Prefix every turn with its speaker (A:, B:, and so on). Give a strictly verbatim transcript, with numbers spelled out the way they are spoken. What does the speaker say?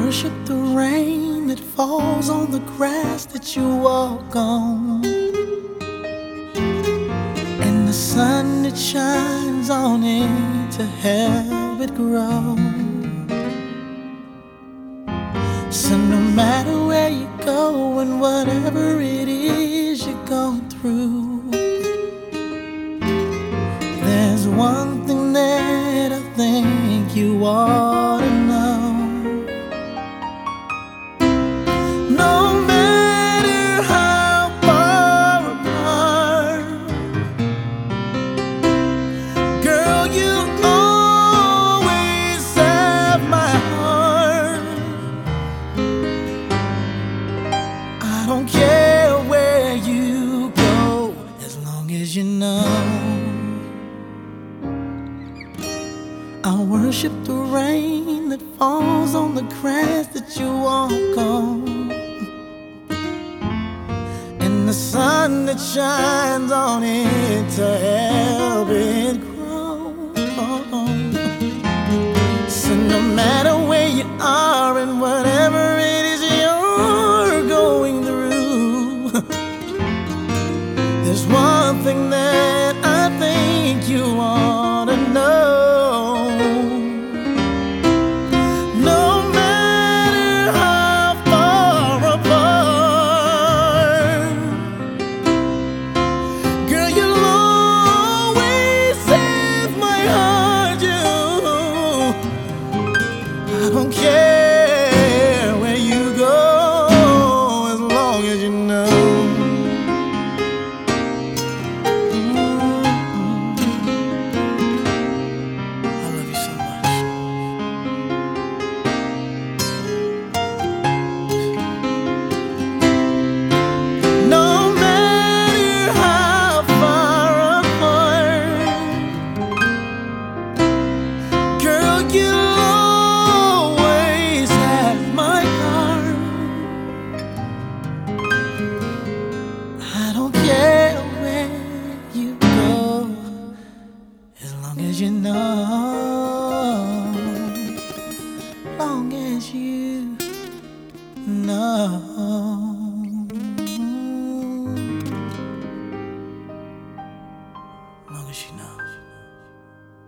A: worship the rain that falls on the grass that you walk on, and the sun that shines on it to help it grow. So no matter where you go and whatever it is you're going through, there's one thing that I think you ought to know. No matter how far apart, girl, you always have my heart. I don't care where you go, as long as you know I worship the rain that falls on the grass that you walk on, and the sun that shines on it to help it grow. So no matter